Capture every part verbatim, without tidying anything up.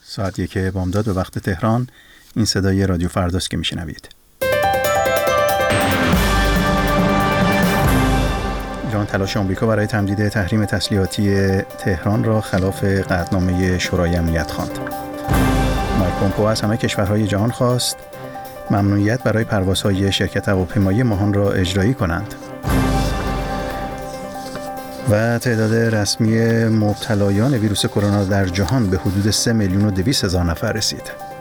ساعت یک بامداد به وقت تهران. این صدای رادیو فرداست که میشنوید. ایران تلاش آمریکا برای تمدید تحریم تسلیحاتی تهران را خلاف قطعنامه شورای امنیت خواند. مایک پومپئو از همه کشورهای جهان خواست ممنوعیت برای پروازهای شرکت هواپیمایی ماهان را اجرایی کنند. و تعداد رسمی مبتلایان ویروس کرونا در جهان به حدود سه میلیون و دویست هزار نفر رسید.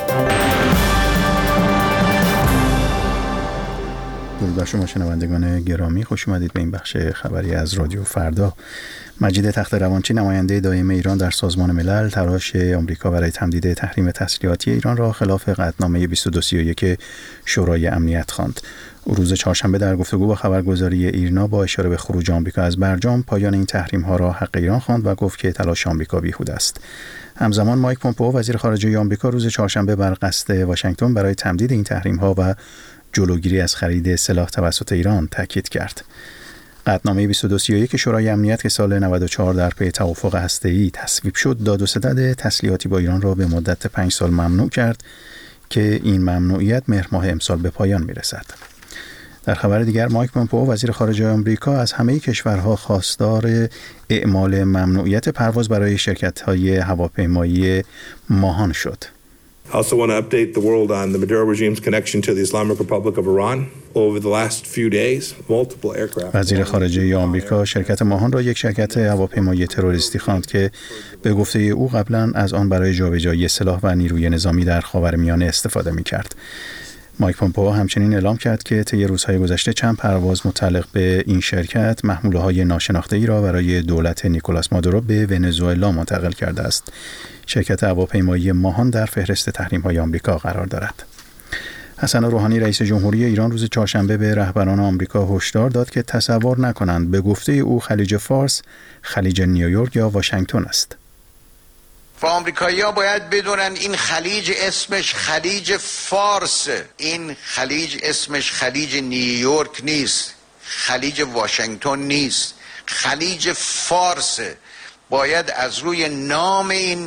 درود بر شما شنوندگان گرامی، خوش اومدید به این بخش خبری از رادیو فردا. مجید تخت روانچی، نماینده دائم ایران در سازمان ملل، تلاش آمریکا برای تمدید تحریم تسلیحاتی ایران را خلاف قطعنامه بیست و دو سی و یک شورای امنیت خواند. او روز چهارشنبه در گفتگو با خبرگزاری ایرنا با اشاره به خروج آمریکا از برجام پایان این تحریم ها را حق ایران خواند و گفت که تلاش آمریکا بیهوده است. همزمان مایک پومپئو وزیر خارجه آمریکا روز چهارشنبه بر قصد واشنگتن برای تمدید این تحریم ها و جلوگیری از خرید سلاح توسط ایران تاکید کرد. قطعنامه بیست و دو سی و یک شورای امنیت که سال نود و چهار در پی توافق هسته‌ای تصویب شد، داد و ستد تسلیحاتی با ایران را به مدت پنج سال ممنوع کرد که این ممنوعیت مهر ماه امسال به پایان می‌رسد. در خبر دیگر، مایک پومپئو وزیر خارجه آمریکا از همه کشورها خواستار اعمال ممنوعیت پرواز برای شرکت‌های هواپیمایی ماهان شد. I also want to update the world on the Maduro regime's connection to the Islamic Republic of Iran. Over the last few days, multiple aircraft. وزیر خارجه آمریکا شرکت ماهان را یک شرکت هواپیمایی تروریستی خواند که به گفته او قبلا از آن برای جابجایی سلاح و نیروی نظامی در خاورمیانه استفاده می‌کرد. مایک پومپئو همچنین اعلام کرد که طی روزهای گذشته چند پرواز متعلق به این شرکت محموله‌های ناشناخته‌ای را برای دولت نیکولاس مادورو به ونزوئلا منتقل کرده است. شرکت هواپیمایی ماهان در فهرست تحریم‌های آمریکا قرار دارد. حسن روحانی رئیس جمهوری ایران روز چهارشنبه به رهبران آمریکا هشدار داد که تصور نکنند به گفته او خلیج فارس خلیج نیویورک یا واشنگتن است. و آمریکایی‌ها باید بدونن این خلیج اسمش خلیج فارس، این خلیج اسمش خلیج نیویورک نیست، خلیج واشنگتن نیست، خلیج فارس. باید از روی نام این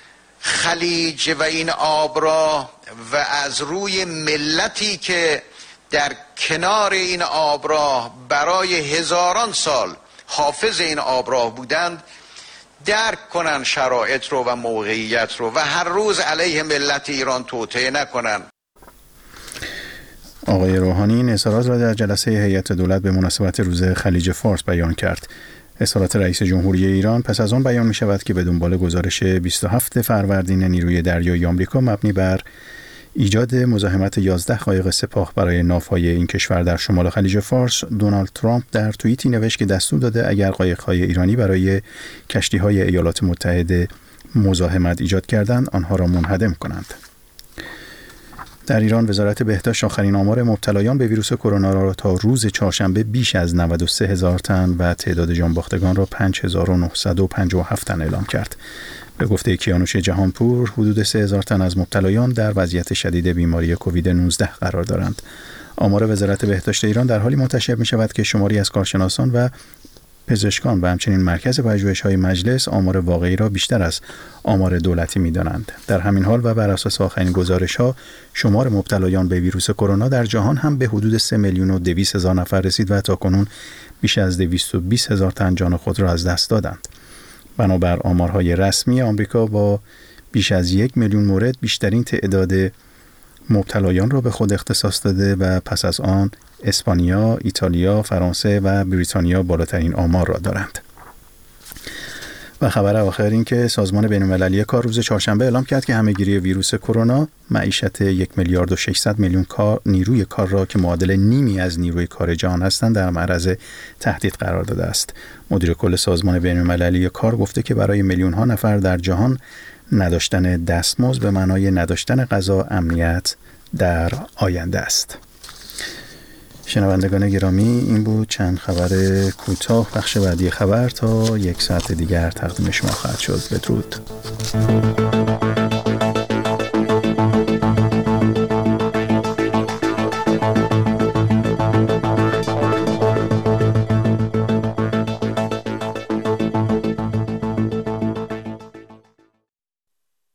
خلیج و این آبراه و از روی ملتی که در کنار این آبراه برای هزاران سال حافظ این آبراه بودند درک کنن شرایط رو و موقعیت رو و هر روز علیه ملت ایران توطئه نکنن. آقای روحانی این اظهارات را در جلسه هیئت دولت به مناسبت روز خلیج فارس بیان کرد. اظهارات رئیس جمهوری ایران پس از آن بیان می شود که به دنبال گزارش بیست و هفتم فروردین نیروی دریایی آمریکا مبنی بر ایجاد مزاحمت یازده قایق سپاه برای ناوهای این کشور در شمال خلیج فارس، دونالد ترامپ در توییتی نوشت که دستور داده اگر قایق‌های ایرانی برای کشتی‌های ایالات متحده مزاحمت ایجاد کردند آنها را منهدم کنند. در ایران وزارت بهداشت آخرین آمار مبتلایان به ویروس کرونا را تا روز چهارشنبه بیش از نود و سه هزار تن و تعداد جانباختگان را پنج هزار و نهصد و پنجاه و هفت تن اعلام کرد. به گفته کیانوش جهانپور حدود سه هزار تن از مبتلایان در وضعیت شدید بیماری کووید نوزده قرار دارند. آمار وزارت بهداشت ایران در حالی منتشر می شود که شماری از کارشناسان و پزشکان و همچنین مرکز پژوهش‌های مجلس آمار واقعی را بیشتر از آمار دولتی می‌دانند. در همین حال و بر اساس آخرین گزارش‌ها شمار مبتلایان به ویروس کرونا در جهان هم به حدود سه میلیون و دویست هزار نفر رسید و تاکنون بیش از دویست و بیست هزار تن جان خود را از دست دادند. بنابر آمارهای رسمی آمریکا با بیش از یک میلیون مورد بیشترین تعداد مبتلایان را به خود اختصاص داده و پس از آن اسپانیا، ایتالیا، فرانسه و بریتانیا بالاترین آمار را دارند. و خبر آخر این که سازمان بین‌المللی کار روز چهارشنبه اعلام کرد که همه‌گیری ویروس کرونا معیشت یک میلیارد و ششصد میلیون کار نیروی کار را که معادل نیمی از نیروی کار جهان هستند در معرض تهدید قرار داده است. مدیر کل سازمان بین‌المللی کار گفته که برای میلیون‌ها نفر در جهان نداشتن دستمزد به معنای نداشتن غذا امنیت در آینده است. شنوندگان گرامی، این بود چند خبر کوتاه. بخش بعدی خبر تا یک ساعت دیگر تقدیم شما خواهد شد. بدرود.